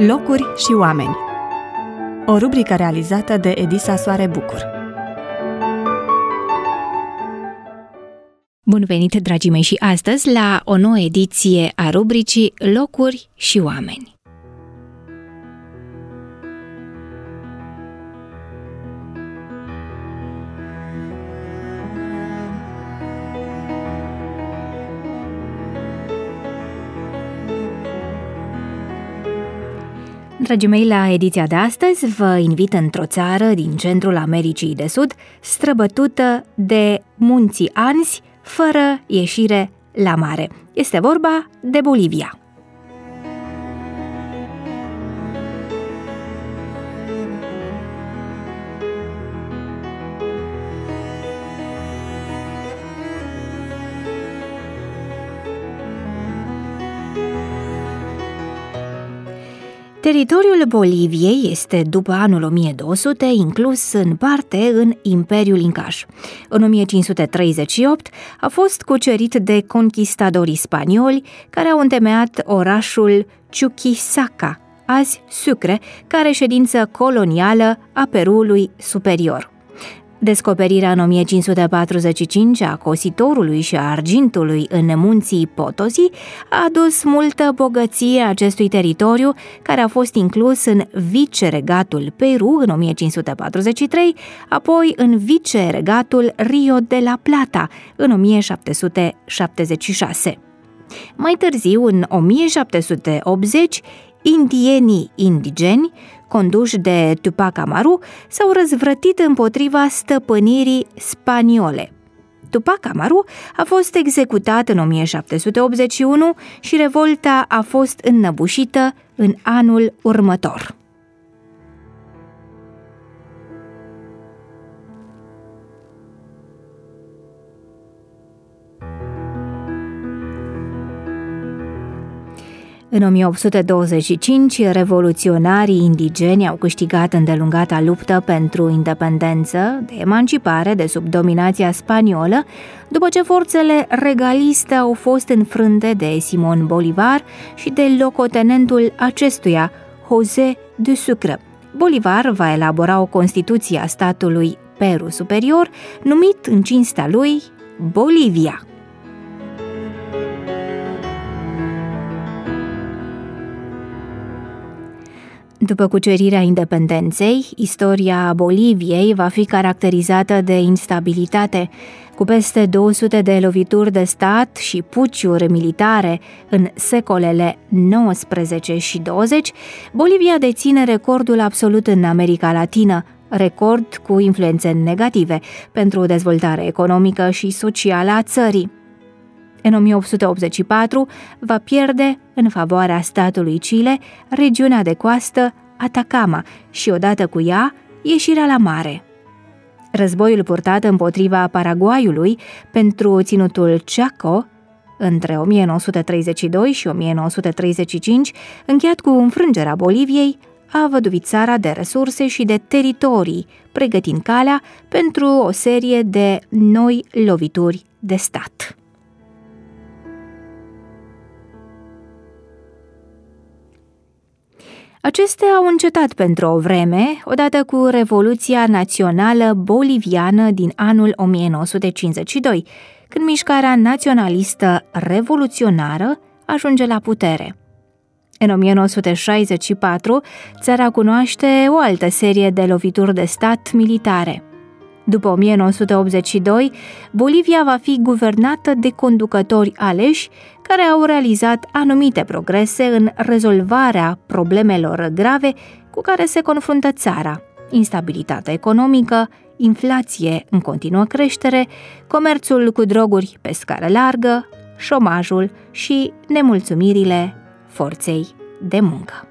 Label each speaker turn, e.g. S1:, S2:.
S1: Locuri și oameni. O rubrică realizată de Edisa Soare Bucur.
S2: Bun venit, dragii mei, și astăzi la o nouă ediție a rubricii Locuri și oameni. Dragii mei, la ediția de astăzi vă invit într-o țară din centrul Americii de Sud, străbătută de munții Anzi, fără ieșire la mare. Este vorba de Bolivia. Teritoriul Boliviei este, după anul 1200, inclus în parte în Imperiul Incaș. În 1538 a fost cucerit de conquistadorii spanioli, care au întemeiat orașul Chuquisaca, azi Sucre, ca reședință colonială a Peruului Superior. Descoperirea în 1545 a cositorului și a argintului în munții Potosi a adus multă bogăție acestui teritoriu, care a fost inclus în viceregatul Peru în 1543, apoi în viceregatul Rio de la Plata în 1776. Mai târziu, în 1780, indienii indigeni, conduși de Tupac Amaru, s-au răzvrătit împotriva stăpânirii spaniole. Tupac Amaru a fost executat în 1781 și revolta a fost înnăbușită în anul următor. În 1825, revoluționarii indigeni au câștigat îndelungata luptă pentru independență, de emancipare de sub dominația spaniolă, după ce forțele regaliste au fost înfrânte de Simón Bolívar și de locotenentul acestuia, José de Sucre. Bolívar va elabora o constituție a statului Peru Superior, numit în cinstea lui Bolivia. După cucerirea independenței, istoria Boliviei va fi caracterizată de instabilitate. Cu peste 200 de lovituri de stat și puciuri militare în secolele 19 și 20, Bolivia deține recordul absolut în America Latină, record cu influențe negative pentru dezvoltarea economică și socială a țării. În 1884 va pierde, în favoarea statului Chile, regiunea de coastă Atacama și, odată cu ea, ieșirea la mare. Războiul purtat împotriva Paraguayului pentru ținutul Chaco, între 1932 și 1935, încheiat cu înfrângerea Boliviei, a văduvit țara de resurse și de teritorii, pregătind calea pentru o serie de noi lovituri de stat. Acestea au încetat pentru o vreme, odată cu Revoluția Națională Boliviană din anul 1952, când mișcarea naționalistă revoluționară ajunge la putere. În 1964, țara cunoaște o altă serie de lovituri de stat militare. După 1982, Bolivia va fi guvernată de conducători aleși care au realizat anumite progrese în rezolvarea problemelor grave cu care se confruntă țara: instabilitatea economică, inflație în continuă creștere, comerțul cu droguri pe scară largă, șomajul și nemulțumirile forței de muncă.